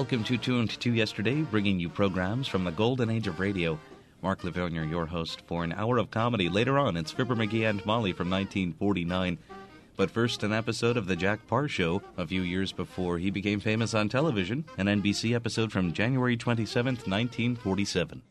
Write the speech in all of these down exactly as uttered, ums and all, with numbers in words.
Welcome to Tuned to Yesterday, bringing you programs from the golden age of radio. Mark Lavergne, your host, for an hour of comedy. Later on, it's Fibber McGee and Molly from nineteen forty-nine. But first, an episode of The Jack Paar Show, a few years before he became famous on television, an N B C episode from January twenty-seventh, nineteen forty-seven.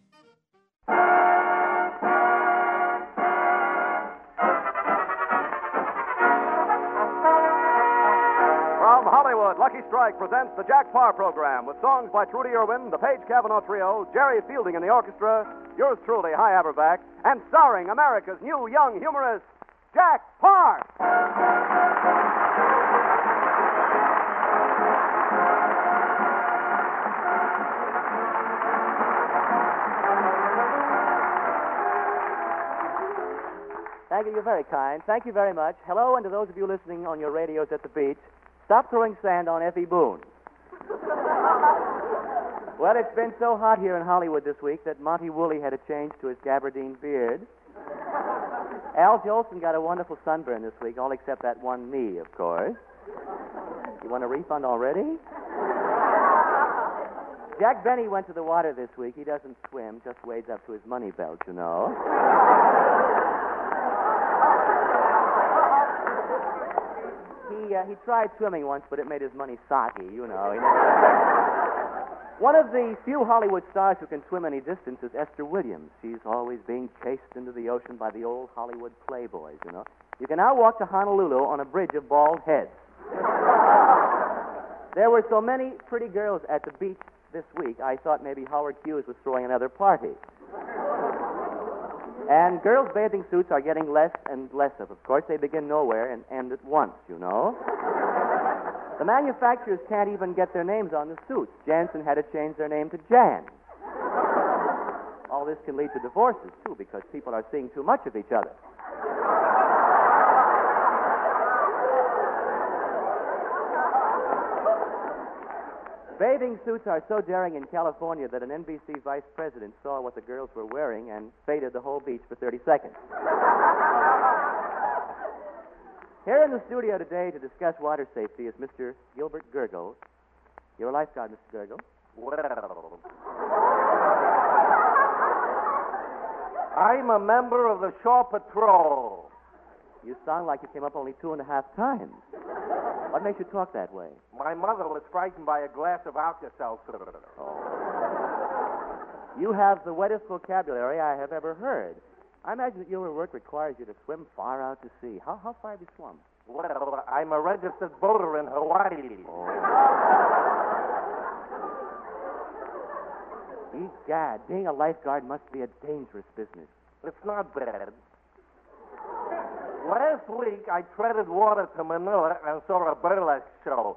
Lucky Strike presents the Jack Paar program with songs by Trudy Irwin, the Page Cavanaugh Trio, Jerry Fielding in the orchestra, yours truly, Hi Averback, and starring America's new young humorist, Jack Paar. Thank you. You're very kind. Thank you very much. Hello, and to those of you listening on your radios at the beach, stop throwing sand on Effie Boone. Well, it's been so hot here in Hollywood this week that Monty Woolley had a change to his gabardine beard. Al Jolson got a wonderful sunburn this week, all except that one knee, of course. You want a refund already? Jack Benny went to the water this week. He doesn't swim, just wades up to his money belt, you know. He, uh, he tried swimming once, but it made his money soggy, you know. He never... One of the few Hollywood stars who can swim any distance is Esther Williams. She's always being chased into the ocean by the old Hollywood playboys, you know. You can now walk to Honolulu on a bridge of bald heads. There were so many pretty girls at the beach this week, I thought maybe Howard Hughes was throwing another party. And girls' bathing suits are getting less and less of. Of course, they begin nowhere and end at once, you know. The manufacturers can't even get their names on the suits. Jansen had to change their name to Jan. All this can lead to divorces, too, because people are seeing too much of each other. Bathing suits are so daring in California that an N B C vice president saw what the girls were wearing and faded the whole beach for thirty seconds. Here in the studio today to discuss water safety is Mister Gilbert Gurgle. You're a lifeguard, Mister Gurgle. Well, I'm a member of the Shore Patrol. You sound like you came up only two and a half times. What makes you talk that way? My mother was frightened by a glass of Alka-Seltzer. Oh. You have the wettest vocabulary I have ever heard. I imagine that your work requires you to swim far out to sea. How, how far have you swum? Well, I'm a registered boater in Hawaii. Oh. Egad, being a lifeguard must be a dangerous business. It's not bad. Last week, I treaded water to Manila and saw a burlesque show.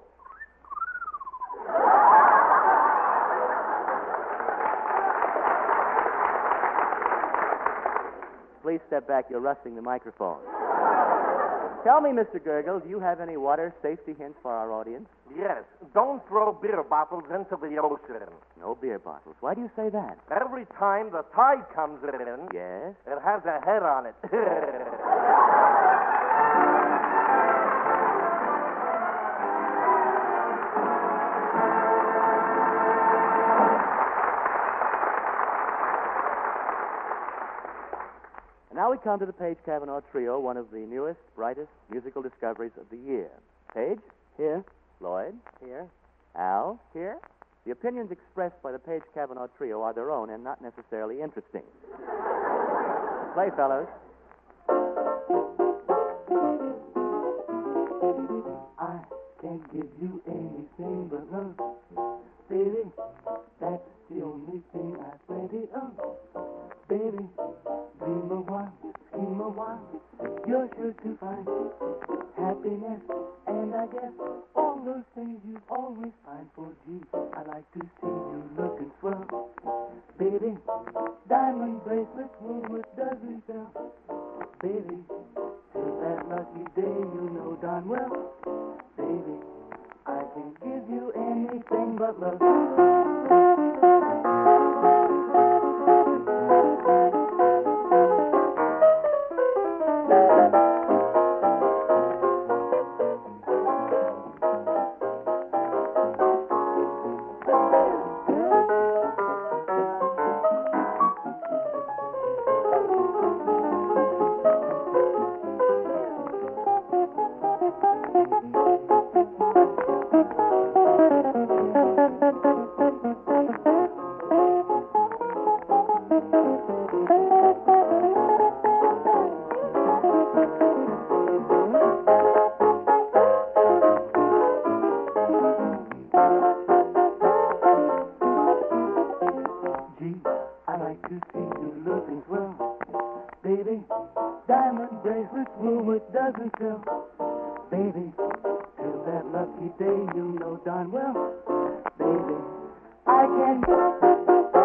Please step back. You're rusting the microphone. Tell me, Mister Gurgle, do you have any water safety hints for our audience? Yes. Don't throw beer bottles into the ocean. No beer bottles. Why do you say that? Every time the tide comes in, yes, it has a head on it. Now we come to the Page Cavanaugh Trio, one of the newest, brightest musical discoveries of the year. Page? Here. Lloyd? Here. Al? Here. The opinions expressed by the Page Cavanaugh Trio are their own and not necessarily interesting. Play, fellows. I can't give you anything but love, baby. That's the only thing I plenty of, baby. Dream a while, scheme a while, you're sure to find happiness, and I guess all those things you always find for G. I like to see you looking swell, baby. Diamond bracelet, Woolworth doesn't sell, baby. Till that lucky day, you know darn well, baby. I can give you anything but love. baby, till that lucky day, you know darn well, baby, I can...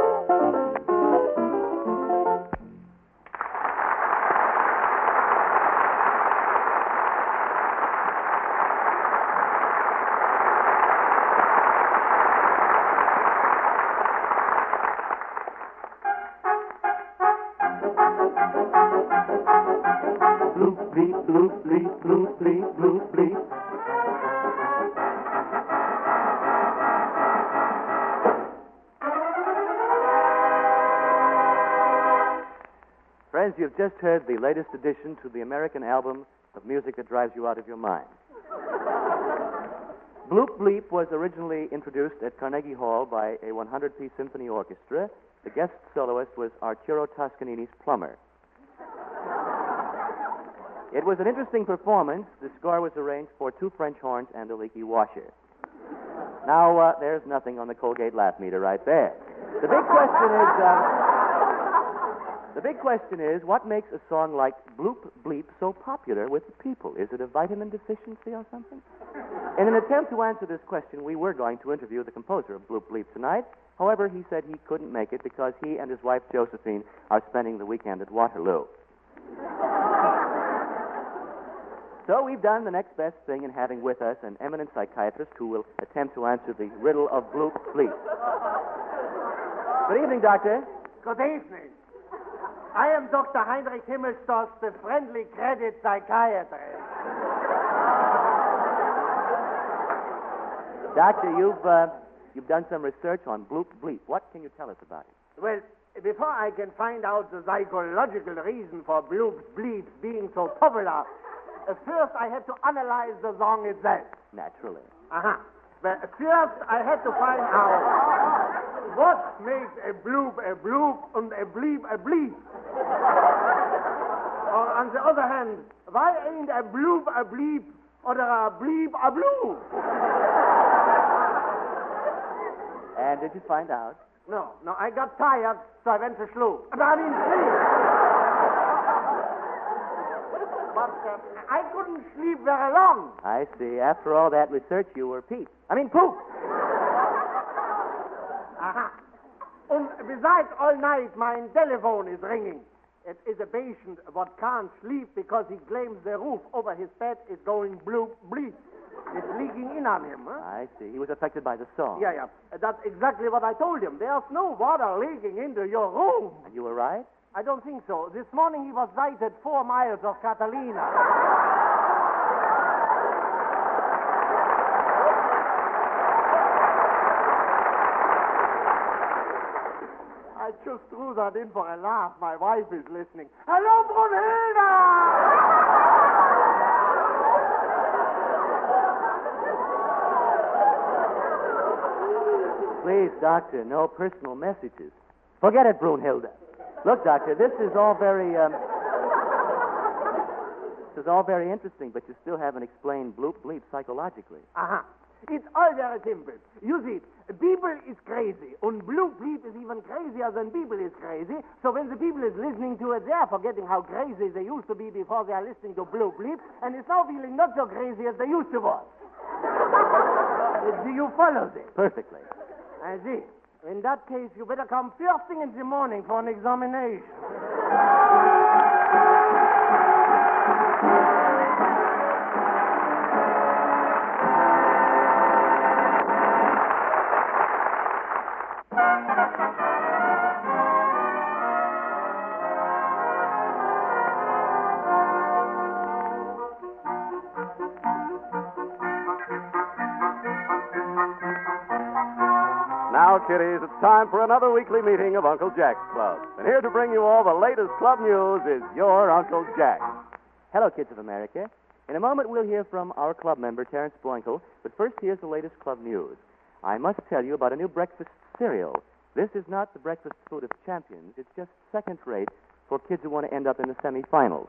Bloop, bleep, bloop, bleep, bloop, bleep, bloop, bleep. Friends, you've just heard the latest addition to the American album of music that drives you out of your mind. Bloop Bleep was originally introduced at Carnegie Hall by a one hundred piece symphony orchestra. The guest soloist was Arturo Toscanini's Plummer. It was an interesting performance. The score was arranged for two French horns and a leaky washer. Now, uh, there's nothing on the Colgate laugh meter right there. The big question is, uh, the big question is, what makes a song like Bloop Bleep so popular with the people? Is it a vitamin deficiency or something? In an attempt to answer this question, we were going to interview the composer of Bloop Bleep tonight. However, he said he couldn't make it because he and his wife Josephine are spending the weekend at Waterloo. So we've done the next best thing in having with us an eminent psychiatrist who will attempt to answer the riddle of Bloop Bleep. Good evening, Doctor. Good evening. I am Doctor Heinrich Himmelstoss, the friendly credit psychiatrist. Doctor, you've uh, you've done some research on Bloop Bleep. What can you tell us about it? Well, before I can find out the psychological reason for Bloop Bleep being so popular, uh, first I have to analyze the song itself. Naturally. Uh-huh. But first I have to find out what makes a bloop a bloop and a bleep a bleep. Or on the other hand, why ain't a bloop a bleep or a bleep a bloop? And did you find out? No, no, I got tired, so I went to sleep. I mean, sleep. But uh, I couldn't sleep very long. I see. After all that research, you were Pete. I mean, poop. Aha. And besides, all night my telephone is ringing. It is a patient what can't sleep because he claims the roof over his bed is going bloop bleep. It's leaking in on him, huh? I see. He was affected by the song. Yeah, yeah. That's exactly what I told him. There's no water leaking into your room. And you were right? I don't think so. This morning he was sighted four miles of Catalina. I just threw that in for a laugh. My wife is listening. Hello, Brunhilde! Please, Doctor, no personal messages. Forget it, Brunhilde. Look, Doctor, this is all very, um... this is all very interesting, but you still haven't explained Bloop Bleep psychologically. Uh-huh. It's all very simple. You see, people is crazy, and Bloop Bleep is even crazier than people is crazy. So when the people is listening to it, they are forgetting how crazy they used to be before they are listening to Bloop Bleep, and it's now feeling not so crazy as they used to was. Do you follow this? Perfectly. I see. In that case, you better come first thing in the morning for an examination. Now, kiddies, it's time for another weekly meeting of Uncle Jack's Club. And here to bring you all the latest club news is your Uncle Jack. Hello, kids of America. In a moment, we'll hear from our club member, Terrence Boinkle. But first, here's the latest club news. I must tell you about a new breakfast cereal. This is not the breakfast food of champions. It's just second rate for kids who want to end up in the semifinals.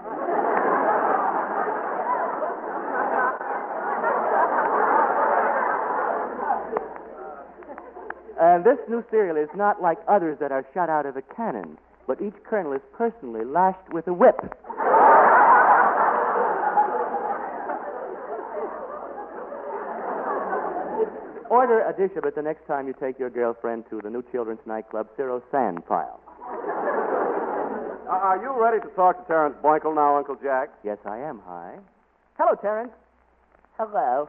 And this new cereal is not like others that are shot out of a cannon, but each kernel is personally lashed with a whip. Order a dish of it the next time you take your girlfriend to the new children's nightclub, Ciro Sand Pile. Uh, are you ready to talk to Terrence Boinkle now, Uncle Jack? Yes, I am. Hi. Hello, Terrence. Hello.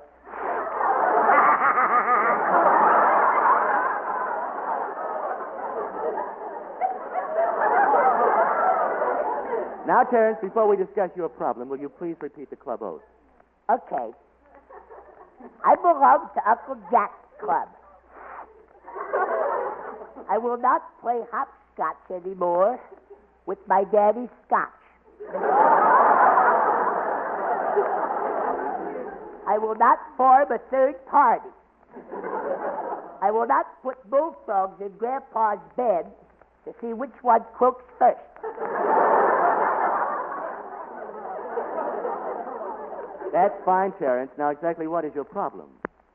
Now, Terrence, before we discuss your problem, will you please repeat the club oath? Okay. I belong to Uncle Jack's club. I will not play hopscotch anymore with my daddy's scotch. I will not form a third party. I will not put bullfrogs in Grandpa's bed to see which one croaks first. That's fine, Terrence. Now, exactly what is your problem?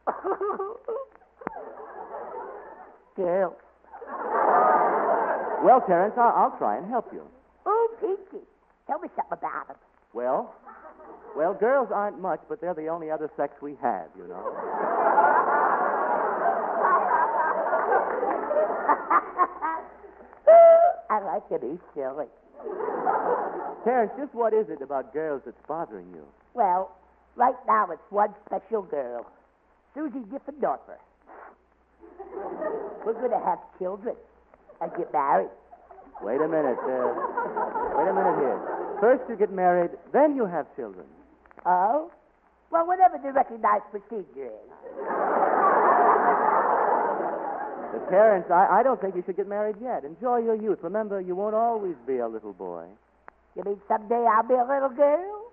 Girl. Well, Terrence, I'll, I'll try and help you. Oh, Pinky, tell me something about him. Well, well, girls aren't much, but they're the only other sex we have, you know. I like him. He's silly. Terrence, just what is it about girls that's bothering you? Well, right now it's one special girl, Susie Diffendorfer. We're going to have children and get married. Wait a minute. Uh, wait a minute here. First you get married, then you have children. Oh? Well, whatever the recognized procedure is. But Terrence, I, I don't think you should get married yet. Enjoy your youth. Remember, you won't always be a little boy. You mean someday I'll be a little girl?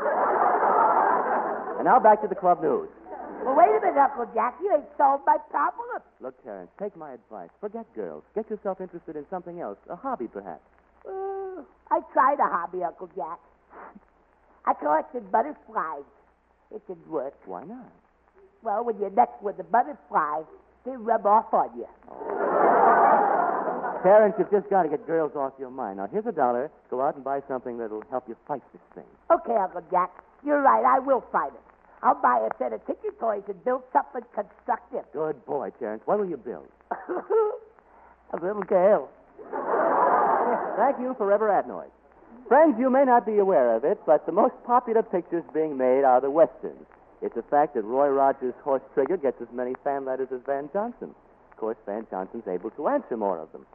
And now back to the club news. Well, wait a minute, Uncle Jack. You ain't solved my problem. Look, Terrence, take my advice. Forget girls. Get yourself interested in something else. A hobby, perhaps. Uh, I tried a hobby, Uncle Jack. I collected butterflies. It didn't work. Why not? Well, when you're next with the butterflies, they rub off on you. Terrence, you've just got to get girls off your mind. Now, here's a dollar. Go out and buy something that'll help you fight this thing. Okay, Uncle Jack. You're right. I will fight it. I'll buy a set of ticket toys and build something constructive. Good boy, Terrence. What will you build? A little girl. Thank you, Forever Adenoid. Friends, you may not be aware of it, but the most popular pictures being made are the Westerns. It's a fact that Roy Rogers' Horse Trigger gets as many fan letters as Van Johnson. Of course, Van Johnson's able to answer more of them.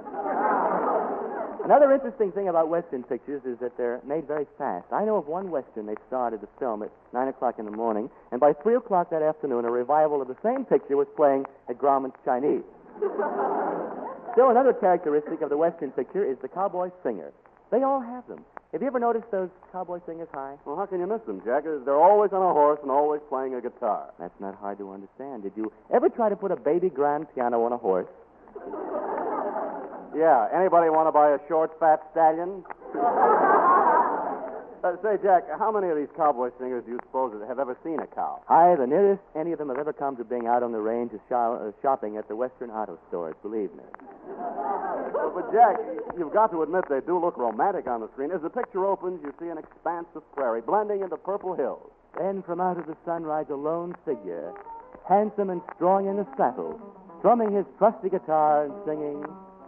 Another interesting thing about Western pictures is that they're made very fast. I know of one Western they started to film at nine o'clock in the morning, and by three o'clock that afternoon, a revival of the same picture was playing at Grauman's Chinese. Still, another characteristic of the Western picture is the cowboy singer. They all have them. Have you ever noticed those cowboy singers high? Well, how can you miss them, Jack? They're always on a horse and always playing a guitar. That's not hard to understand. Did you ever try to put a baby grand piano on a horse? Yeah, anybody want to buy a short, fat stallion? uh, say, Jack, how many of these cowboy singers do you suppose that have ever seen a cow? Hi, the nearest any of them have ever come to being out on the range is sho- uh, shopping at the Western auto stores, believe me. Uh, but, Jack, you've got to admit they do look romantic on the screen. As the picture opens, you see an expanse of prairie blending into purple hills. Then from out of the sun rides a lone figure, handsome and strong in the saddle, strumming his trusty guitar and singing,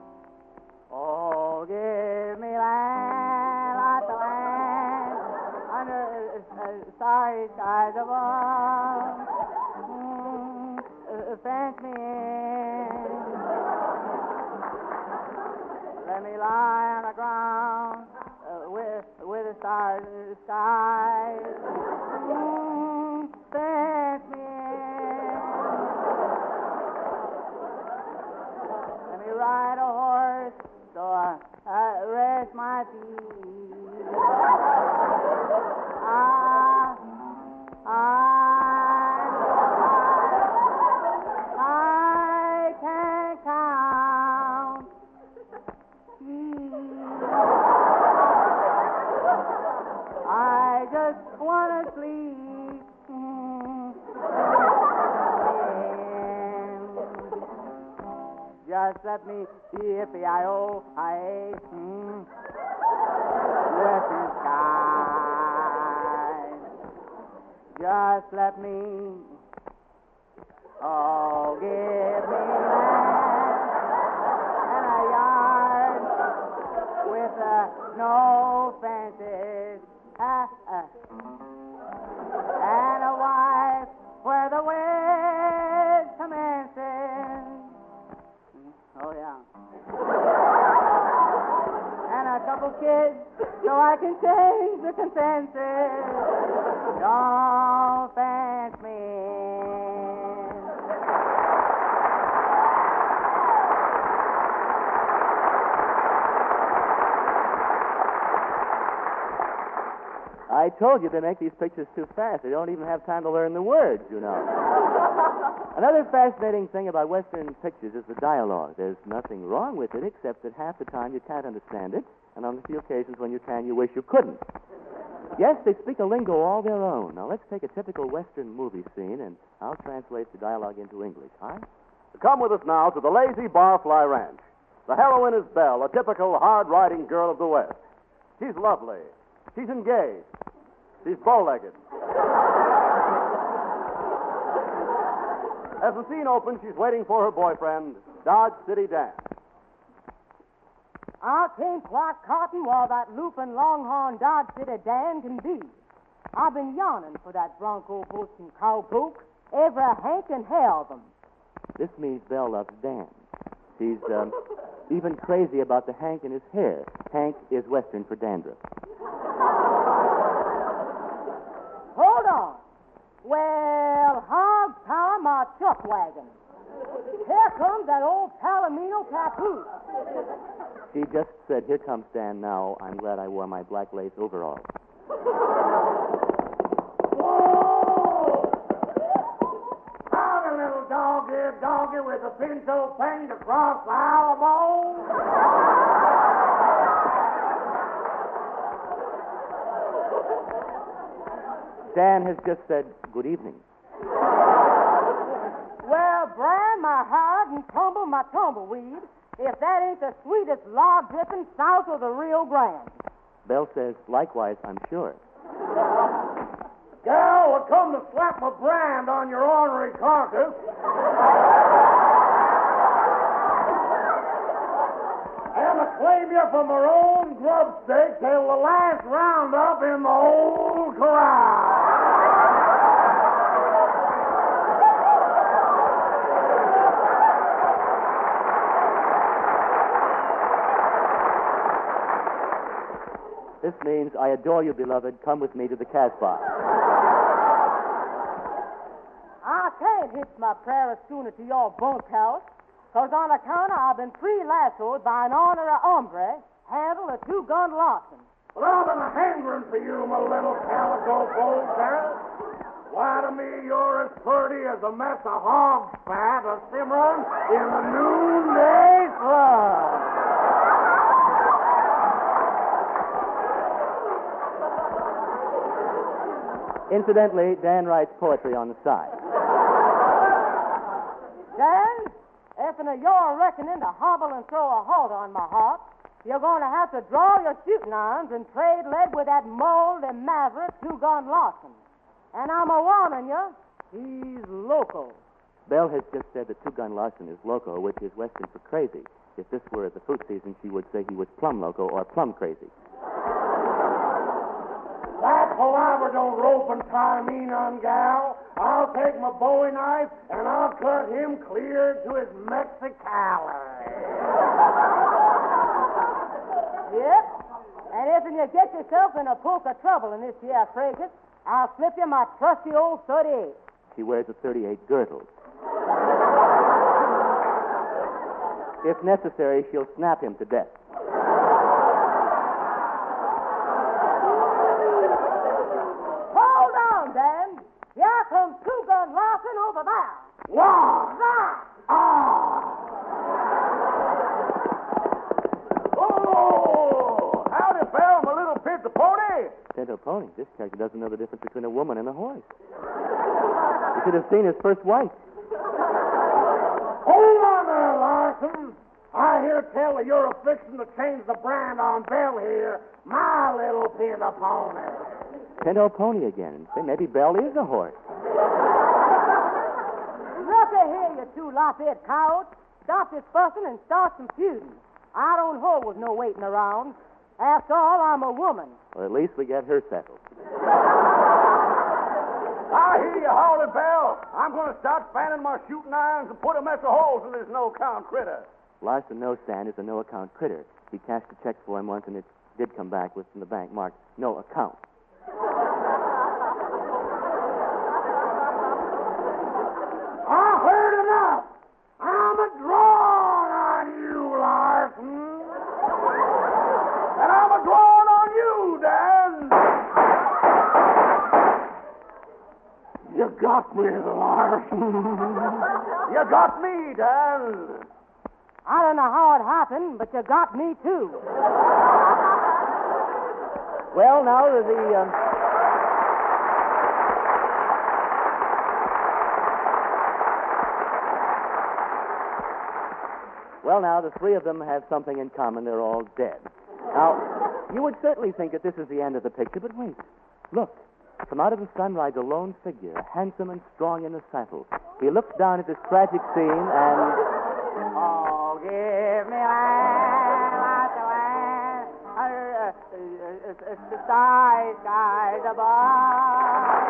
"Oh, give me land, lots of land, under uh, starry skies above. Mm, uh, fence me in. Let me lie on the ground uh, with with the stars in the sky. Mm, fence me in. Let me ride a horse so I, I rest my feet. Ah, I, I, I can count sheep. I just want to sleep. Mm. Just let me see if the I O I A hmm. Let the sky. Just let me Oh, give me land and a yard with uh, no fences. Uh, uh. And a wife where the wind commences. Oh, yeah. And a couple kids so I can change the consensus. Don't fence me in. I told you they make these pictures too fast. They don't even have time to learn the words, you know. Another fascinating thing about Western pictures is the dialogue. There's nothing wrong with it except that half the time you can't understand it, and on the few occasions when you can, you wish you couldn't. Yes, they speak a lingo all their own. Now, let's take a typical Western movie scene, and I'll translate the dialogue into English, huh? Come with us now to the lazy Barfly Ranch. The heroine is Belle, a typical hard-riding girl of the West. She's lovely. She's engaged. She's bow-legged. As the scene opens, she's waiting for her boyfriend, Dodge City Dan. I can't quite cotton while that looping longhorn Dodge City Dan can be. I've been yawning for that bronco boasting cowpoke, every hank and hair of them. This means Belle loves Dan. She's um, even crazy about the hank in his hair. Hank is Western for dandruff. Hold on. Well, hog power my chuck wagon. Here comes that old Palomino papoose. She just said, "Here comes Dan now. I'm glad I wore my black lace overalls." Whoa! Howdy, little dog-eared doggy with a pinto paint across the Alamo. Dan has just said, "Good evening." Well, brand my hide and tumble my tumbleweed, if that ain't the sweetest log dripping south of the Rio Grande. Belle says, "Likewise, I'm sure." Gal, I come to slap my brand on your ornery carcass. And to claim you from our own grub stake till the last roundup in the old corral. This means, "I adore you, beloved. Come with me to the Casbah." I can't hitch my prairie schooner to your bunkhouse, because on account of I've been pre-lassoed by an ornery hombre, handle a two-gun larceny. Well, I've been a hangering for you, my little calico bullcat. Why, to me, you're as pretty as a mess of hog fat a simmering in the noonday sun. Incidentally, Dan writes poetry on the side. Dan, if you're reckoning to hobble and throw a halt on my heart, you're going to have to draw your shooting irons and trade lead with that moldy maverick two-gun Larson. And I'm a warning you, he's loco. Belle has just said that Two-Gun Larson is loco, which is Western for crazy. If this were the fruit season, she would say he was plum loco or plum crazy. That palaver don't rope and tie me none, gal. I'll take my bowie knife and I'll cut him clear to his Mexicali. Yep. And if you get yourself in a poke of trouble in this here fracas, I'll slip you my trusty old thirty-eight. She wears a thirty-eight girdle. If necessary, she'll snap him to death. Hold on, Dan. Here comes Two-Gun Larson over there. One. There. Ah. Oh, howdy, Belle, my little pinto pony. Pinto pony. This character doesn't know the difference between a woman and a horse. You should have seen his first wife. Hold on there, Larson. I hear tell that you're a-fixing to change the brand on Belle here. My little pinto pony. Pinto pony again. Say, maybe Belle is a horse. Look here, you two lop-eared cowards. Stop this fussing and start some feuding. I don't hold with no waiting around. After all, I'm a woman. Well, at least we get her settled. I hear you howling, pal. I'm going to start fanning my shooting irons and put a mess of holes in this no-count critter. Larson No Sand is a no-account critter. He cashed a check for him once, and it did come back with from the bank marked no account. I heard enough. I'm a drawing on you, Larson. And I'm a drawing on you, Dan. You got me, Larson. You got me, Dan. I don't know how it happened, but you got me, too. Well, now, the... Um... Well, now, the three of them have something in common. They're all dead. Now, you would certainly think that this is the end of the picture, but wait. Look. From out of the sun rides a lone figure, handsome and strong in the saddle. He looks down at this tragic scene and... Oh, give me land, lots of land, uh, uh, uh, uh, uh, skies, skies above.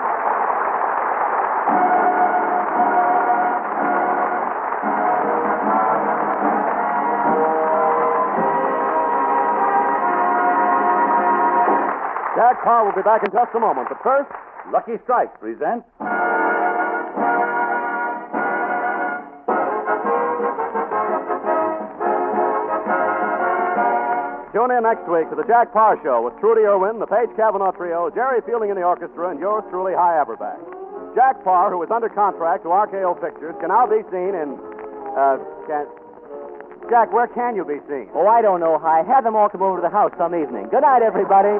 Jack Parr will be back in just a moment, but first, Lucky Strike presents... Tune in next week to the Jack Parr Show with Trudy Irwin, the Page Cavanaugh Trio, Jerry Fielding in the orchestra, and yours truly, High Aberback. Jack Parr, who is under contract to R K O Pictures, can now be seen in... Uh, can... Jack, where can you be seen? Oh, I don't know, Hi. Have them all come over to the house some evening. Good night, everybody.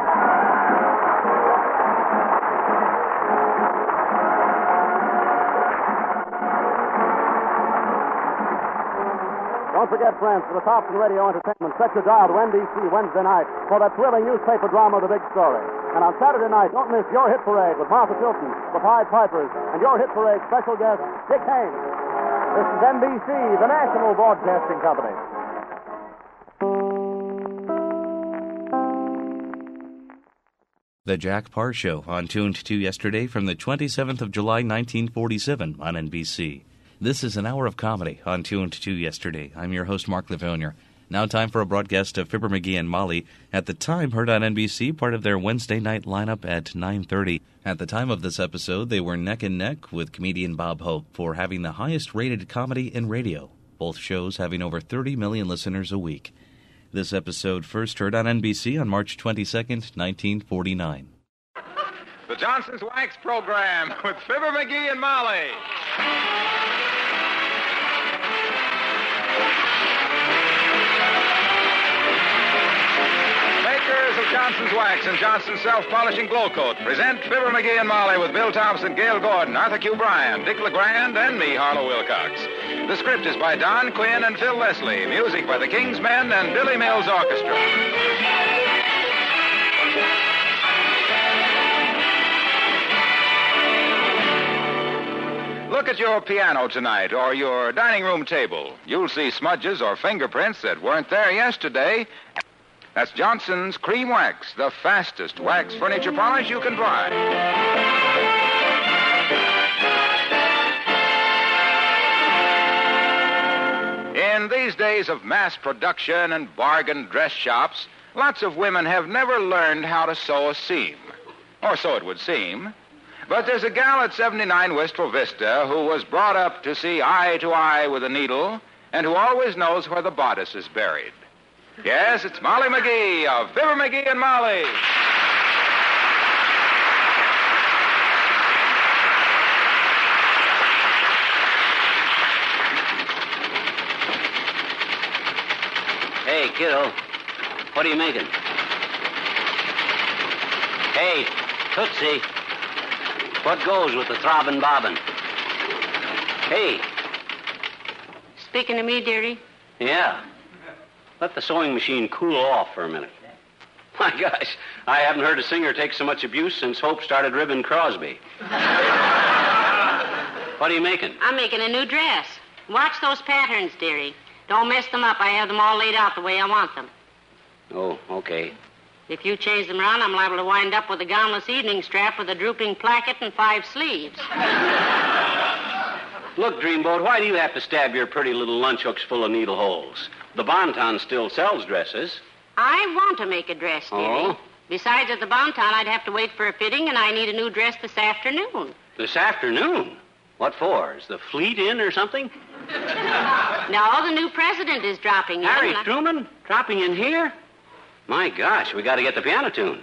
Don't forget, friends, for the tops in radio entertainment, set your dial to N B C Wednesday night for that thrilling newspaper drama, The Big Story. And on Saturday night, don't miss Your Hit Parade with Martha Tilton, the Pied Pipers, and Your Hit Parade special guest, Dick Haynes. This is N B C, the National Broadcasting Company. The Jack Parr Show, on Tuned to Yesterday from the twenty-seventh of July, nineteen forty-seven on N B C. This is an hour of comedy on Tuned to Yesterday. I'm your host, Mark Livonia. Now time for a broadcast of Fibber McGee and Molly, at the time heard on N B C, part of their Wednesday night lineup at nine thirty. At the time of this episode, they were neck and neck with comedian Bob Hope for having the highest-rated comedy in radio, both shows having over thirty million listeners a week. This episode first heard on N B C on March twenty-second, nineteen forty-nine. The Johnson's Wax Program with Fibber McGee and Molly. Makers of Johnson's Wax and Johnson's Self-Polishing Glow Coat present Fibber McGee and Molly with Bill Thompson, Gail Gordon, Arthur Q. Bryan, Dick LeGrand, and me, Harlow Wilcox. The script is by Don Quinn and Phil Leslie. Music by the King's Men and Billy Mills Orchestra. Look at your piano tonight or your dining room table. You'll see smudges or fingerprints that weren't there yesterday. That's Johnson's Cream Wax, the fastest wax furniture polish you can buy. In these days of mass production and bargain dress shops, lots of women have never learned how to sew a seam. Or so it would seem. But there's a gal at seventy-nine Wistful Vista who was brought up to see eye to eye with a needle and who always knows where the bodice is buried. Yes, it's Molly McGee of Fibber McGee and Molly. Hey, kiddo, what are you making? Hey, Tootsie, what goes with the throbbing bobbin? Hey. Speaking to me, dearie? Yeah. Let the sewing machine cool off for a minute. My gosh, I haven't heard a singer take so much abuse since Hope started ribbing Crosby. What are you making? I'm making a new dress. Watch those patterns, dearie. Don't mess them up. I have them all laid out the way I want them. Oh, okay. If you change them around, I'm liable to wind up with a gownless evening strap with a drooping placket and five sleeves. Look, Dreamboat, why do you have to stab your pretty little lunch hooks full of needle holes? The Bonton still sells dresses. I want to make a dress, dearie. Oh? Besides, at the Bonton, I'd have to wait for a fitting, and I need a new dress this afternoon. This afternoon? What for? Is the fleet in or something? No, the new president is dropping in. Harry I... Truman dropping in here? My gosh, we got to get the piano tuned.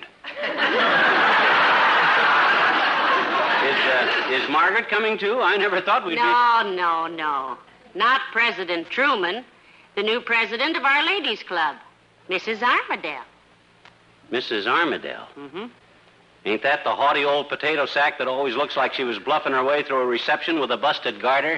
is, uh, is Margaret coming too? I never thought we'd no, be... No, no, no. Not President Truman. The new president of Our Ladies Club, Missus Armadale. Missus Armadale? Mm-hmm. Ain't that the haughty old potato sack that always looks like she was bluffing her way through a reception with a busted garter?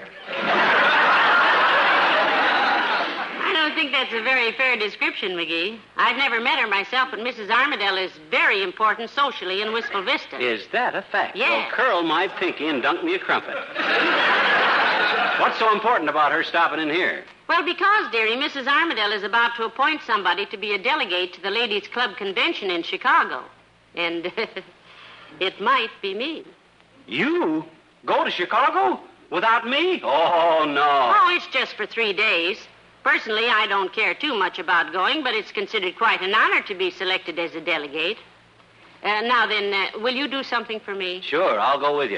I don't think that's a very fair description, McGee. I've never met her myself, but Missus Armadale is very important socially in Wistful Vista. Is that a fact? Yes. Well, curl my pinky and dunk me a crumpet. What's so important about her stopping in here? Well, because, dearie, Missus Armadale is about to appoint somebody to be a delegate to the Ladies' Club convention in Chicago. And it might be me. You? Go to Chicago? Without me? Oh, no. Oh, it's just for three days. Personally, I don't care too much about going, but it's considered quite an honor to be selected as a delegate. Uh, now then, uh, will you do something for me? Sure, I'll go with you.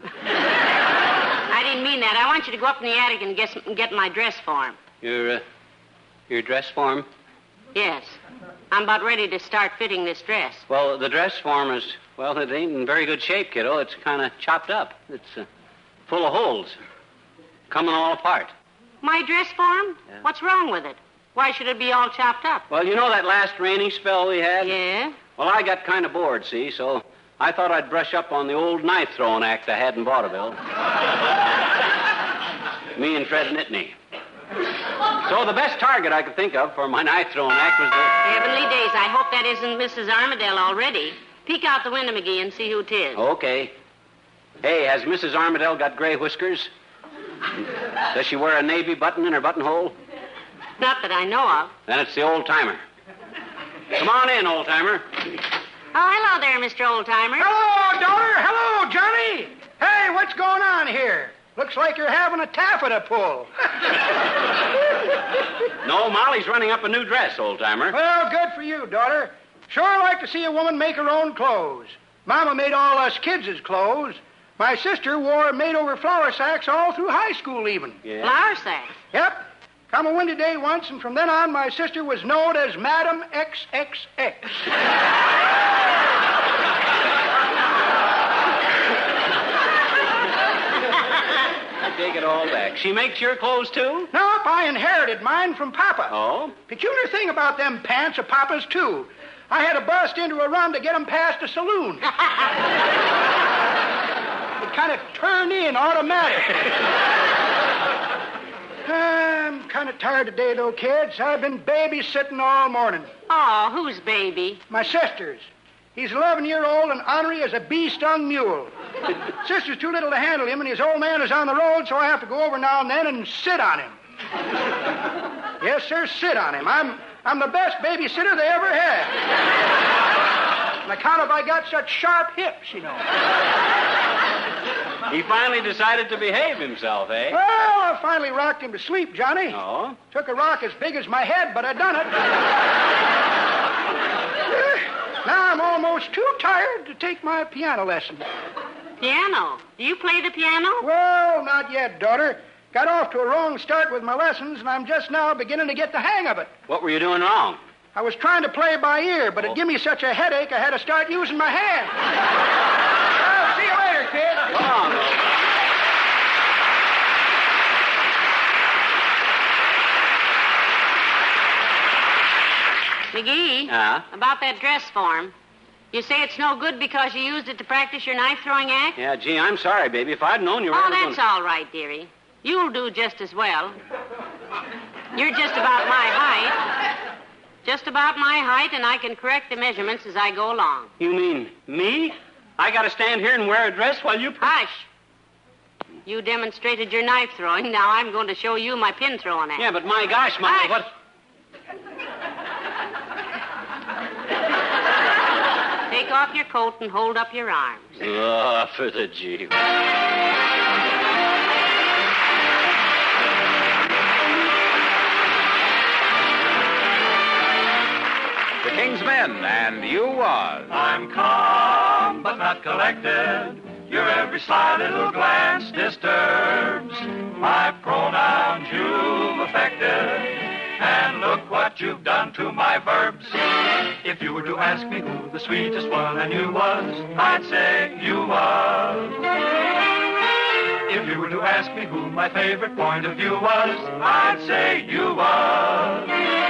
I didn't mean that. I want you to go up in the attic and get, some, get my dress form. Your, uh, your dress form? Yes. I'm about ready to start fitting this dress. Well, the dress form is, well, it ain't in very good shape, kiddo. It's kind of chopped up. It's uh, full of holes. Coming all apart. My dress form? Yeah. What's wrong with it? Why should it be all chopped up? Well, you know that last rainy spell we had? Yeah? Well, I got kind of bored, see, so I thought I'd brush up on the old knife-throwing act I had in vaudeville. Me and Fred Nittany. So the best target I could think of for my knife-throwing act was the... Heavenly days, I hope that isn't Missus Armadale already. Peek out the window, McGee, and see who 'tis. Okay. Hey, has Missus Armadale got gray whiskers? Does she wear a navy button in her buttonhole? Not that I know of. Then it's the old-timer. Come on in, old-timer. Oh, hello there, Mister Old-Timer. Hello, daughter. Hello, Johnny. Hey, what's going on here? Looks like you're having a taffeta pull. No, Molly's running up a new dress, old-timer. Well, good for you, daughter. Sure like to see a woman make her own clothes. Mama made all us kids' clothes. My sister wore made-over flour sacks all through high school even. Yeah. Flour sacks? Yep. Come a windy day once, and from then on, my sister was known as Madam X X X. I take it all back. She makes your clothes, too? Nope, I inherited mine from Papa. Oh? Peculiar thing about them pants of Papa's, too. I had to bust into a run to get them past a saloon. It kind of turned in automatic. I'm kind of tired today, though, kids. I've been babysitting all morning. Oh, who's baby? My sister's. He's eleven year old and ornery as a bee-stung mule. Sister's too little to handle him, and his old man is on the road, so I have to go over now and then and sit on him. Yes, sir, sit on him. I'm I'm the best babysitter they ever had. On account of I got such sharp hips, you know. He finally decided to behave himself, eh? Well, I finally rocked him to sleep, Johnny. Oh? Took a rock as big as my head, but I done it. Now I'm almost too tired to take my piano lesson. Piano? Do you play the piano? Well, not yet, daughter. Got off to a wrong start with my lessons, and I'm just now beginning to get the hang of it. What were you doing wrong? I was trying to play by ear, but oh. It gave me such a headache I had to start using my hands. Well, see you later, kid. Come on, old McGee, uh-huh. About that dress form. You say it's no good because you used it to practice your knife-throwing act? Yeah, gee, I'm sorry, baby. If I'd known you were... Oh, that's going... all right, dearie. You'll do just as well. You're just about my height. Just about my height, and I can correct the measurements as I go along. You mean me? I got to stand here and wear a dress while you... Hush. You demonstrated your knife throwing. Now I'm going to show you my pin throwing act. Yeah, but my gosh, Molly, Hush. what... Take off your coat and hold up your arms. Oh, for the G. The King's Men and You Was. I'm calm, but not collected. Your every sly little glance disturbs my pronouns you've affected. And look what you've done to my verbs. If you were to ask me who the sweetest one I knew was, I'd say you was. If you were to ask me who my favorite point of view was, I'd say you was.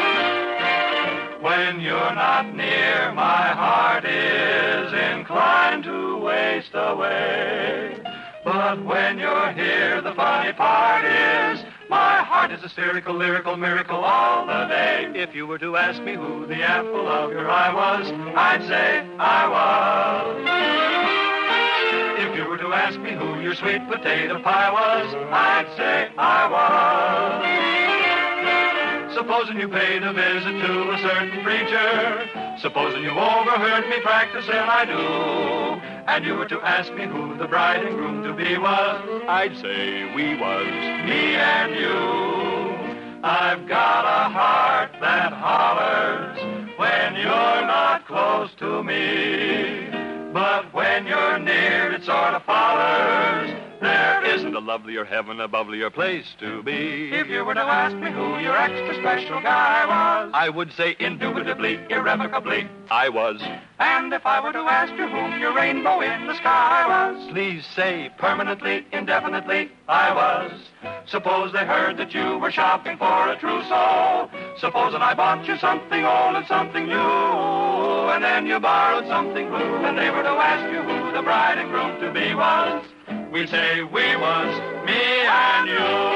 When you're not near, my heart is inclined to waste away. But when you're here, the funny part is my heart is a spherical, lyrical miracle all the day. If you were to ask me who the apple of your eye was, I'd say I was. If you were to ask me who your sweet potato pie was, I'd say I was. Supposing you paid a visit to a certain preacher, supposing you overheard me practice, and I do, and you were to ask me who the bride and groom to be was, I'd say we was, me and you. I've got a heart that hollers when you're not close to me, but when you're near, it sort of follers. There isn't a lovelier heaven, a bubblier place to be. If you were to ask me who your extra special guy was, I would say indubitably, irrevocably, I was. And if I were to ask you whom your rainbow in the sky was, please say permanently, indefinitely, I was. Suppose they heard that you were shopping for a trousseau. Supposing I bought you something old and something new, and then you borrowed something blue, and they were to ask you who the bride and groom to be was, we'd say we was, me and you.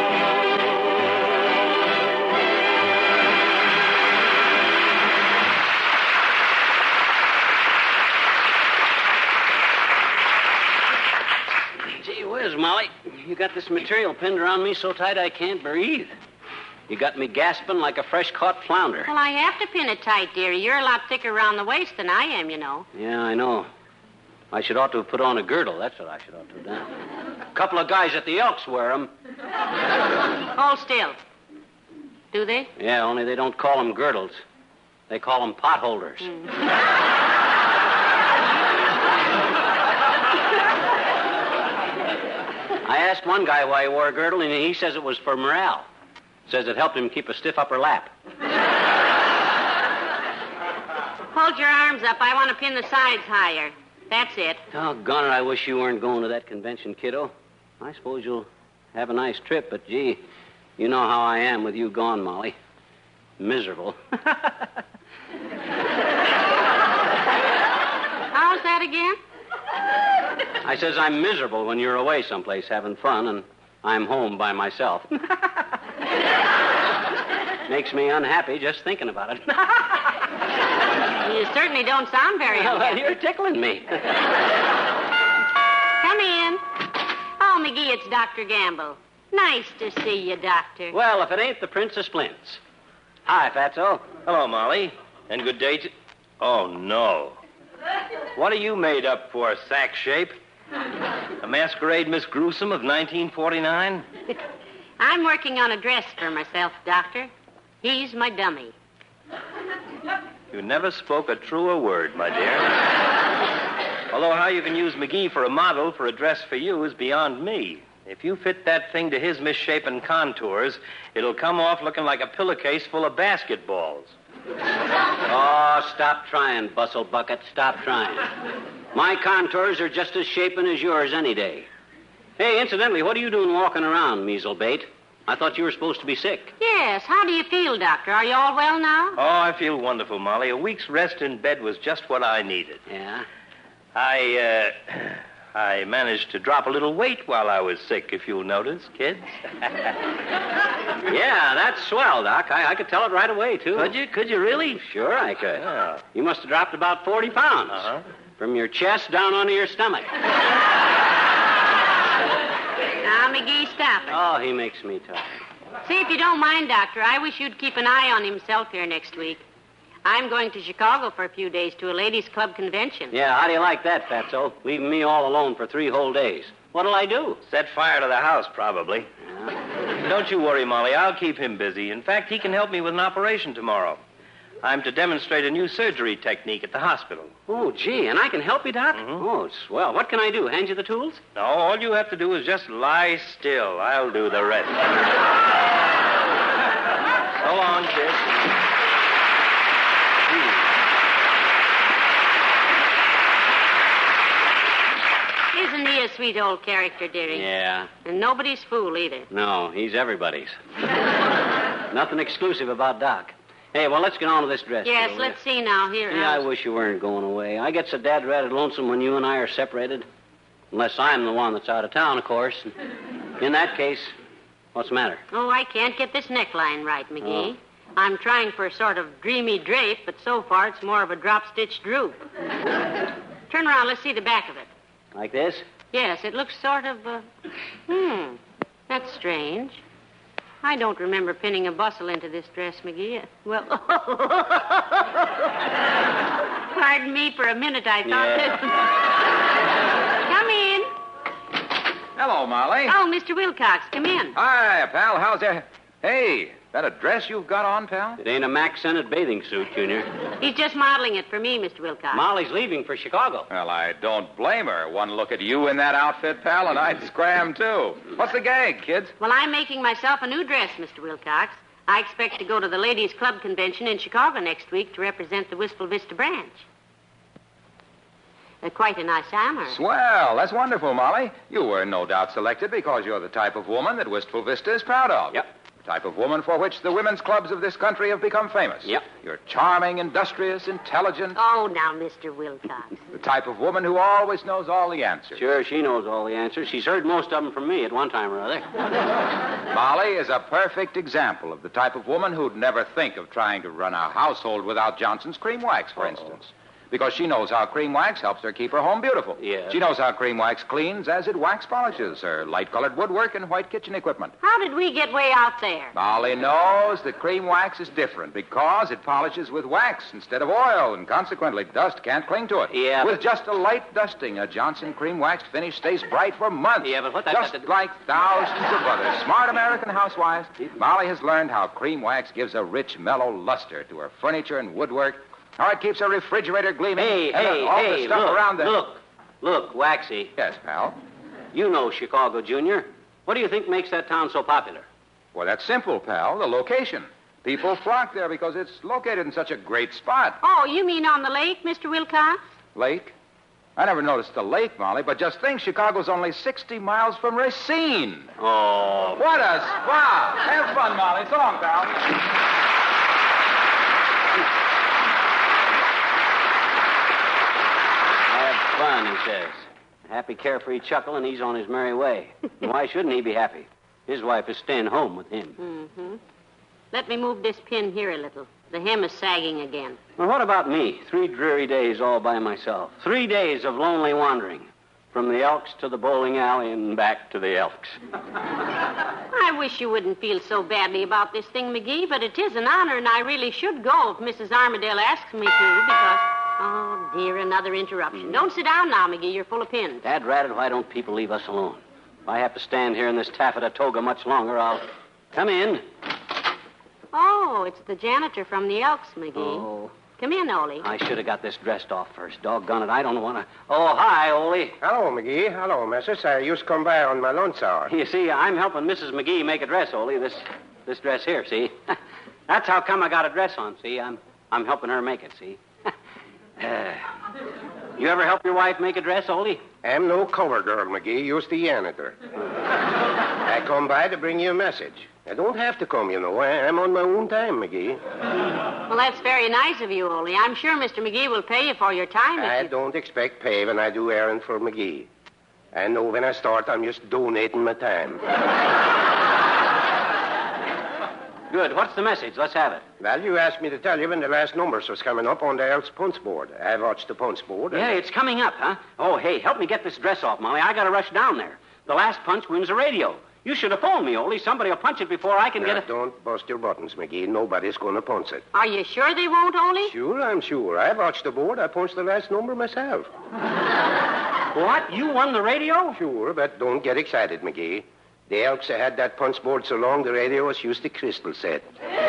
Gee whiz, Molly. You got this material pinned around me so tight I can't breathe. You got me gasping like a fresh-caught flounder. Well, I have to pin it tight, dearie. You're a lot thicker around the waist than I am, you know. Yeah, I know. I should ought to have put on a girdle. That's what I should ought to have done. A couple of guys at the Elks wear them. Hold still. Do they? Yeah, only they don't call them girdles. They call them potholders. Mm. I asked one guy why he wore a girdle, and he says it was for morale. Says it helped him keep a stiff upper lap. Hold your arms up. I want to pin the sides higher. That's it. Doggone it, I wish you weren't going to that convention, kiddo. I suppose you'll have a nice trip, but, gee, you know how I am with you gone, Molly. Miserable. How's that again? I says I'm miserable when you're away someplace having fun, and I'm home by myself. Makes me unhappy just thinking about it. You certainly don't sound very well, unhappy. You're tickling me. Come in. Oh, McGee, it's Doctor Gamble. Nice to see you, Doctor. Well, if it ain't the Prince of Splints. Hi, Fatso. Hello, Molly. And good day to... Oh, no. What are you made up for, sack shape? A masquerade Miss Gruesome of nineteen forty-nine? I'm working on a dress for myself, Doctor. He's my dummy. You never spoke a truer word, my dear. Although how you can use McGee for a model for a dress for you is beyond me. If you fit that thing to his misshapen contours, it'll come off looking like a pillowcase full of basketballs. Oh, stop trying, Bustle Bucket. Stop trying. My contours are just as shapen as yours any day. Hey, incidentally, what are you doing walking around, Measle Bait? I thought you were supposed to be sick. Yes. How do you feel, Doctor? Are you all well now? Oh, I feel wonderful, Molly. A week's rest in bed was just what I needed. Yeah? I, uh, I managed to drop a little weight while I was sick, if you'll notice, kids. Yeah, that's swell, Doc. I, I could tell it right away, too. Could you? Could you really? Sure I could. Oh. You must have dropped about forty pounds. Uh-huh. From your chest down onto your stomach. happened? Oh, he makes me tired. See, if you don't mind, Doctor, I wish you'd keep an eye on himself here next week. I'm going to Chicago for a few days to a ladies' club convention. Yeah, how do you like that, Fatso? Leaving me all alone for three whole days. What'll I do? Set fire to the house, probably. Yeah. Don't you worry, Molly. I'll keep him busy. In fact, he can help me with an operation tomorrow. I'm to demonstrate a new surgery technique at the hospital. Oh, gee, and I can help you, Doc? Mm-hmm. Oh, swell. What can I do? Hand you the tools? No, all you have to do is just lie still. I'll do the rest. So long, kid. Isn't he a sweet old character, dearie? Yeah. And nobody's fool either. No, he's everybody's. Nothing exclusive about Doc. Hey, well, let's get on to this dress. Yes, will let's ya? see now. Here. Yeah, I Alice. wish you weren't going away. I get so dad-ratted lonesome when you and I are separated. Unless I'm the one that's out of town, of course. In that case, what's the matter? Oh, I can't get this neckline right, McGee. Oh. I'm trying for a sort of dreamy drape, but so far it's more of a drop-stitch droop. Turn around. Let's see the back of it. Like this? Yes, it looks sort of, uh... Hmm. That's strange. I don't remember pinning a bustle into this dress, McGee. Well... Pardon me, for a minute I thought Yeah. that... Come in. Hello, Molly. Oh, Mister Wilcox, come in. Hi, pal. How's it? Hey, that a dress you've got on, pal? It ain't a Mac Sennett bathing suit, Junior. He's just modeling it for me, Mister Wilcox. Molly's leaving for Chicago. Well, I don't blame her. One look at you in that outfit, pal, and I'd scram, too. What's the gag, kids? Well, I'm making myself a new dress, Mister Wilcox. I expect to go to the Ladies' Club Convention in Chicago next week to represent the Wistful Vista branch. Uh, quite a nice honor. Swell. That's wonderful, Molly. You were no doubt selected because you're the type of woman that Wistful Vista is proud of. Yep. The type of woman for which the women's clubs of this country have become famous. Yep. You're charming, industrious, intelligent. Oh, now, Mister Wilcox. The type of woman who always knows all the answers. Sure, she knows all the answers. She's heard most of them from me at one time or other. Molly is a perfect example of the type of woman who'd never think of trying to run a household without Johnson's cream wax, for Uh-oh. instance. Because she knows how cream wax helps her keep her home beautiful. Yeah. She knows how cream wax cleans as it wax polishes her light-colored woodwork and white kitchen equipment. How did we get way out there? Molly knows that cream wax is different because it polishes with wax instead of oil, and consequently dust can't cling to it. Yeah, With but- just a light dusting, a Johnson cream waxed finish stays bright for months. Yeah, but what that- Just that- that- like thousands of other smart American housewives, Molly has learned how cream wax gives a rich, mellow luster to her furniture and woodwork. How it keeps her refrigerator gleaming. Hey, and hey, all hey, the stuff look, around the... look, look, Waxy. Yes, pal. You know Chicago, Junior. What do you think makes that town so popular? Well, that's simple, pal. The location. People flock there because it's located in such a great spot. Oh, you mean on the lake, Mister Wilcox? Lake? I never noticed the lake, Molly, but just think Chicago's only sixty miles from Racine. Oh. What a spot. Have fun, Molly. So long, pal. Have fun, he says. Happy, carefree chuckle, and he's on his merry way. And why shouldn't he be happy? His wife is staying home with him. Mm-hmm. Let me move this pin here a little. The hem is sagging again. Well, what about me? Three dreary days all by myself. Three days of lonely wandering. From the Elks to the bowling alley and back to the Elks. I wish you wouldn't feel so badly about this thing, McGee, but it is an honor, and I really should go if Missus Armadale asks me to, because... Oh, dear, another interruption. Don't sit down now, McGee. You're full of pins. Dad ratted, why don't people leave us alone? If I have to stand here in this taffeta toga much longer, I'll... Come in. Oh, it's the janitor from the Elks, McGee. Oh. Come in, Ole. I should have got this dressed off first. Doggone it, I don't want to... Oh, hi, Ole. Hello, McGee. Hello, missus. I used to come by on my lunch hour. You see, I'm helping Missus McGee make a dress, Ole. This this dress here, see? That's how come I got a dress on, see? I'm I'm helping her make it, see? uh, you ever help your wife make a dress, Ole? I'm no color girl, McGee. Used to janitor. I come by to bring you a message. I don't have to come, you know. I, I'm on my own time, McGee. Well, that's very nice of you, Ole. I'm sure Mister McGee will pay you for your time. if I you... don't expect pay when I do errand for McGee. I know when I start, I'm just donating my time. Good. What's the message? Let's have it. Well, you asked me to tell you when the last numbers was coming up on the Elks punch board. I watched the punch board. Yeah, it's coming up, huh? Oh, hey, help me get this dress off, Molly. I got to rush down there. The last punch wins a radio. You should have phoned me, Ole. Somebody will punch it before I can Now, get it. Don't bust your buttons, McGee. Nobody's going to punch it. Are you sure they won't, Ole? Sure, I'm sure. I watched the board. I punched the last number myself. What? You won the radio? Sure, but don't get excited, McGee. The Elks have had that punch board so long, the radio was used to crystal set.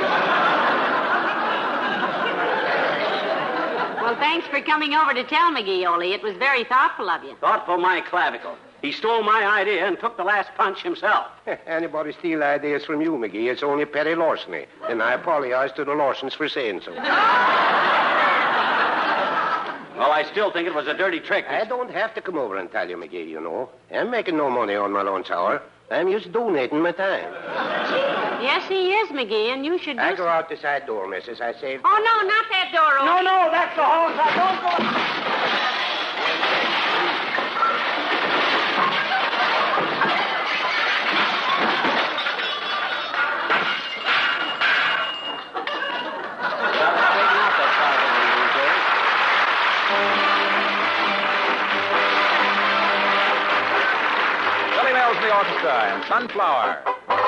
Well, thanks for coming over to tell McGee, Ole. It was very thoughtful of you. Thoughtful my clavicle. He stole my idea and took the last punch himself. Anybody steal ideas from you, McGee, it's only petty larceny. And I apologize to the Larsons for saying so. Well, I still think it was a dirty trick. I don't have to come over and tell you, McGee, you know. I'm making no money on my lunch hour. I'm just donating my time. Yes, he is, McGee, and you should do... I go out the side door, missus. I saved... Oh, no, not that door, Ole. No, no, that's the hall side. Don't go... The orchestra and Sunflower.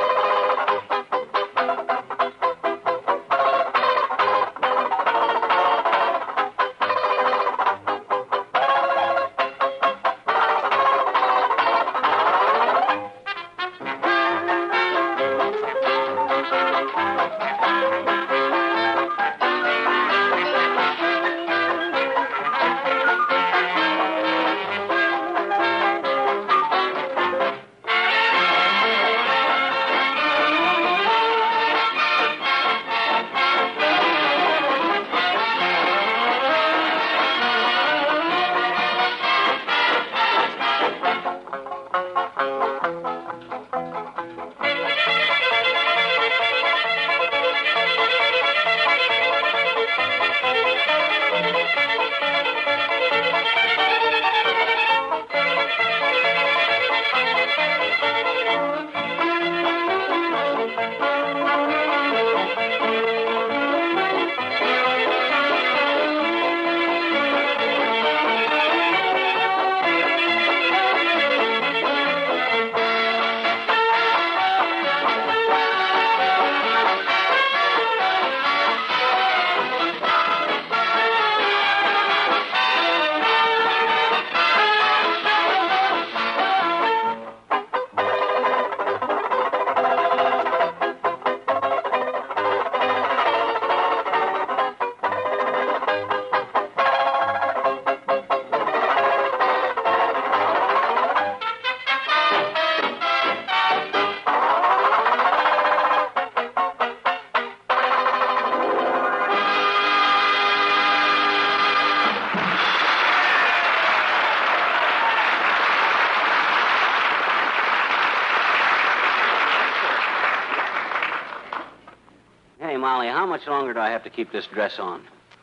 Molly, how much longer do I have to keep this dress on?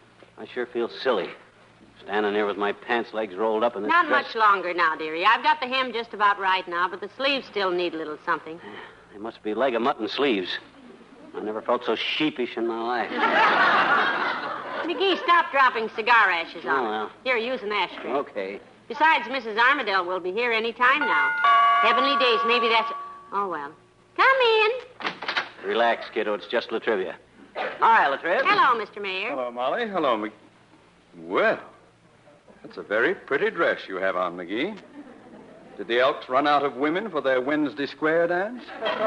I sure feel silly. Standing there with my pants legs rolled up in this Not dress. much longer now, dearie. I've got the hem just about right now, but the sleeves still need a little something. They must be leg of mutton sleeves. I never felt so sheepish in my life. McGee, stop dropping cigar ashes on Oh, it. well. Here, use an ashtray. Okay. Besides, Missus Armadale will be here any time now. Heavenly days, maybe that's... Oh, well. Come in. Relax, kiddo. It's just Latrivia. Hi, Latriv. Hello, Mister Mayor. Hello, Molly. Hello, Mc... Well, that's a very pretty dress you have on, McGee. Did the Elks run out of women for their Wednesday Square dance?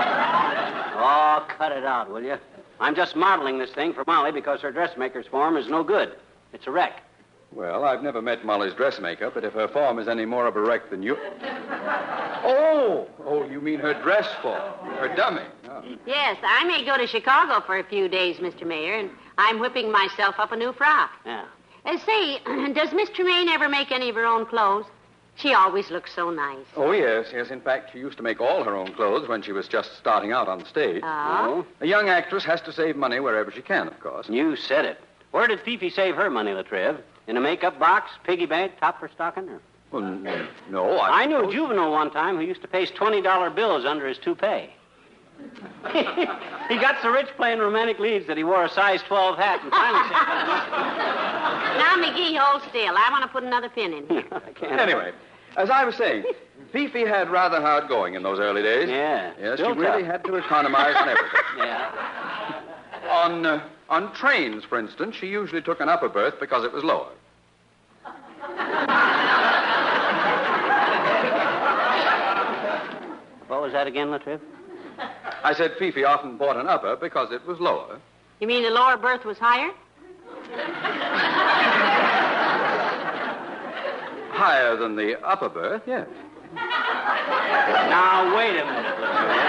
Oh, cut it out, will you? I'm just modeling this thing for Molly because her dressmaker's form is no good. It's a wreck. Well, I've never met Molly's dressmaker, but if her form is any more of a wreck than you... Oh! Oh, you mean her dress form, her dummy. Oh. Yes, I may go to Chicago for a few days, Mister Mayor, and I'm whipping myself up a new frock. Yeah. Uh, say, does Miss Tremaine ever make any of her own clothes? She always looks so nice. Oh, yes, yes. In fact, she used to make all her own clothes when she was just starting out on the stage. Oh? A young actress has to save money wherever she can, of course. You said it. Where did Fifi save her money, Latriv? In a makeup box, piggy bank, top for stocking? Or... Well, n- no, I... I knew a juvenile one time who used to paste twenty dollar bills under his toupee. He got so rich playing romantic leads that he wore a size twelve hat and finally said... Now, McGee, hold still. I want to put another pin in here. I can't. Anyway, As I was saying, Fifi had rather hard going in those early days. Yeah. Yes, she still really tough. had to economize on everything. Yeah. On, uh, on trains, for instance, she usually took an upper berth because it was lower. What was that again, Latriv? I said Fifi often bought an upper because it was lower. You mean the lower berth was higher? Higher than the upper berth, yes. Now, wait a minute, Latriv.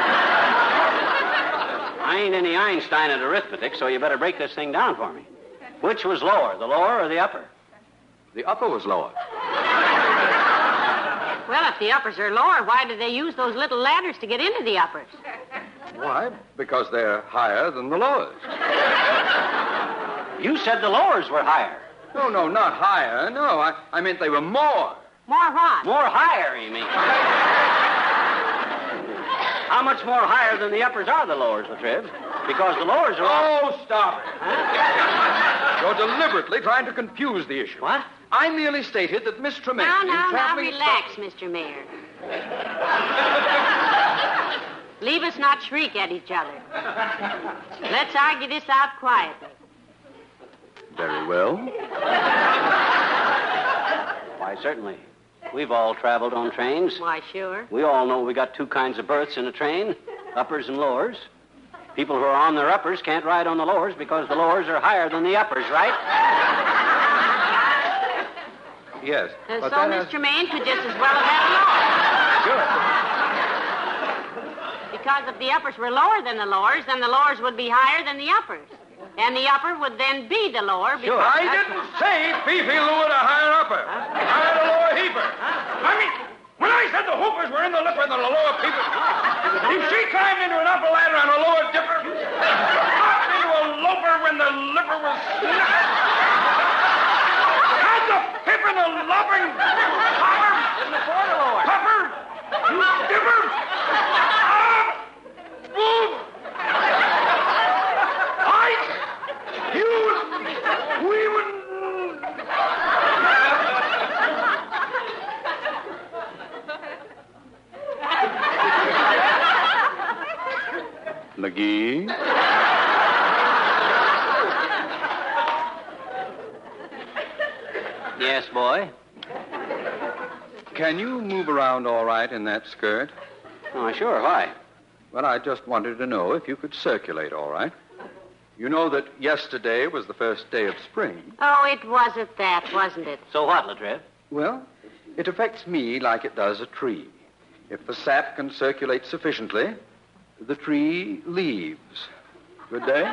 I ain't any Einstein at arithmetic, so you better break this thing down for me. Which was lower, the lower or the upper? The upper was lower. Well, if the uppers are lower, why do they use those little ladders to get into the uppers? Why? Because they're higher than the lowers. You said the lowers were higher. No, no, not higher. No, I, I meant they were more. More what? More higher, you mean? How much more higher than the uppers are the lowers, Latriv? Because the lowers are all... Oh, stop it. Huh? You're deliberately trying to confuse the issue. What? I merely stated that Miss Tremaine... Now, now, now, traveling... relax, Mister Mayor. Leave us not shriek at each other. Let's argue this out quietly. Very well. Why, certainly. We've all traveled on trains. Why, sure. We all know we got two kinds of berths in a train, uppers and lowers. People who are on their uppers can't ride on the lowers because the lowers are higher than the uppers, right? Yes. Uh, but so that Miss has- Tremaine could just as well have had a lower. Sure. Because if the uppers were lower than the lowers, then the lowers would be higher than the uppers. And the upper would then be the lower because... Sure. I didn't say Fifi lured a higher upper. I had a lower heaper. I mean, when I said the hoopers were in the lipper than the lower people, if she climbed into an upper ladder on a lower dipper, hopped into a loper when the lipper was snipped, had the pip in the lopping hopper, Didn't afford a lower. pupper, dipper, ah, boob. You, we would... McGee? Yes, boy. Can you move around all right in that skirt? Oh, sure. Why? Well, I just wanted to know if you could circulate all right. You know that yesterday was the first day of spring. Oh, it wasn't that, wasn't it? So what, Latriv? Well, it affects me like it does a tree. If the sap can circulate sufficiently, the tree leaves. Good day.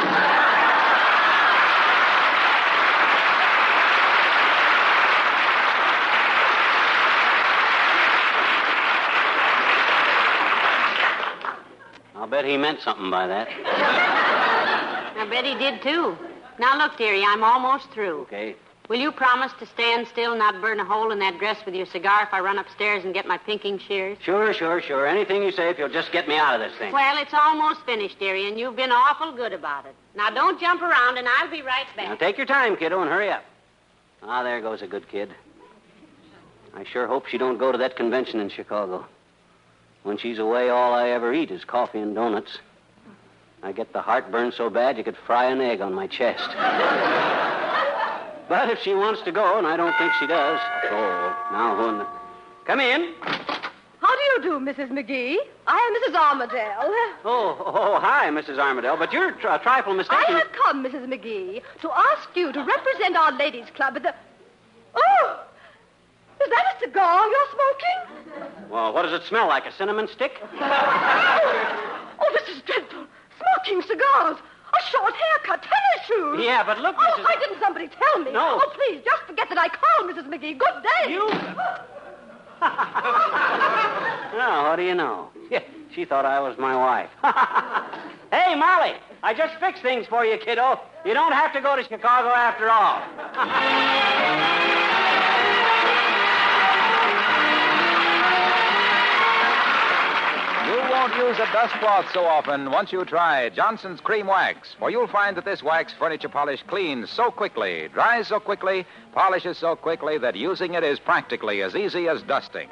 I'll bet he meant something by that. I bet he did, too. Now, look, dearie, I'm almost through. Okay. Will you promise to stand still and not burn a hole in that dress with your cigar if I run upstairs and get my pinking shears? Sure, sure, sure. Anything you say if you'll just get me out of this thing. Well, it's almost finished, dearie, and you've been awful good about it. Now, don't jump around, and I'll be right back. Now, take your time, kiddo, and hurry up. Ah, there goes a good kid. I sure hope she don't go to that convention in Chicago. When she's away, all I ever eat is coffee and donuts. I get the heartburn so bad you could fry an egg on my chest. But if she wants to go, and I don't think she does... Oh, now who in the... Come in. How do you do, Missus McGee? I am Missus Armadale. Oh, oh, hi, Missus Armadale, but you're a trifle mistaken. I have come, Missus McGee, to ask you to represent our ladies' club at the... Oh! Is that a cigar you're smoking? Well, what does it smell like, a cinnamon stick? Oh, this is dreadful. Smoking cigars. A short haircut, tennis shoes. Yeah, but look, Oh, Missus why didn't somebody tell me? No. Oh, please, just forget that I called, Missus McGee. Good day. You... Oh, what do you know? Yeah, she thought I was my wife. Hey, Molly, I just fixed things for you, kiddo. You don't have to go to Chicago after all. You won't Don't use a dust cloth so often once you try Johnson's Cream Wax, for you'll find that this wax furniture polish cleans so quickly, dries so quickly, polishes so quickly that using it is practically as easy as dusting.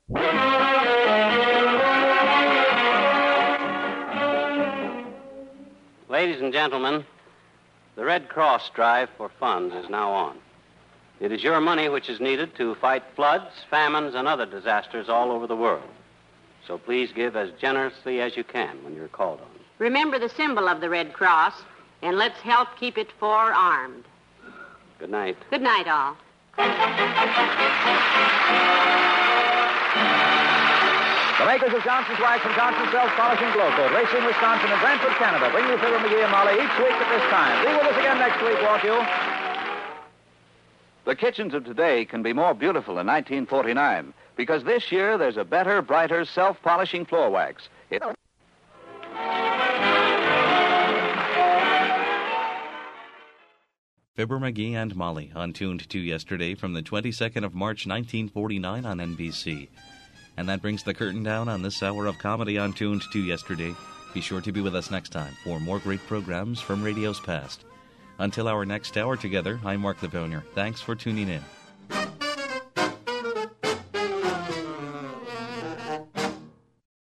Ladies and gentlemen, the Red Cross drive for funds is now on. It is your money which is needed to fight floods, famines, and other disasters all over the world. So please give as generously as you can when you're called on. Remember the symbol of the Red Cross, and let's help keep it forearmed. Good night. Good night, all. The makers of Johnson's Wax and Johnson's Self-Polishing Glow Coat, Racine, Wisconsin, and Brantford, Canada, bring you Fibber McGee and Molly each week at this time. Be with us again next week, won't you? The kitchens of today can be more beautiful than nineteen forty-nine because this year there's a better, brighter, self-polishing floor wax. It... Fibber McGee and Molly on Tuned to Yesterday from the twenty-second of March, nineteen forty-nine on N B C. And that brings the curtain down on this hour of comedy on Tuned to Yesterday. Be sure to be with us next time for more great programs from radio's past. Until our next hour together, I'm Mark Livonia. Thanks for tuning in.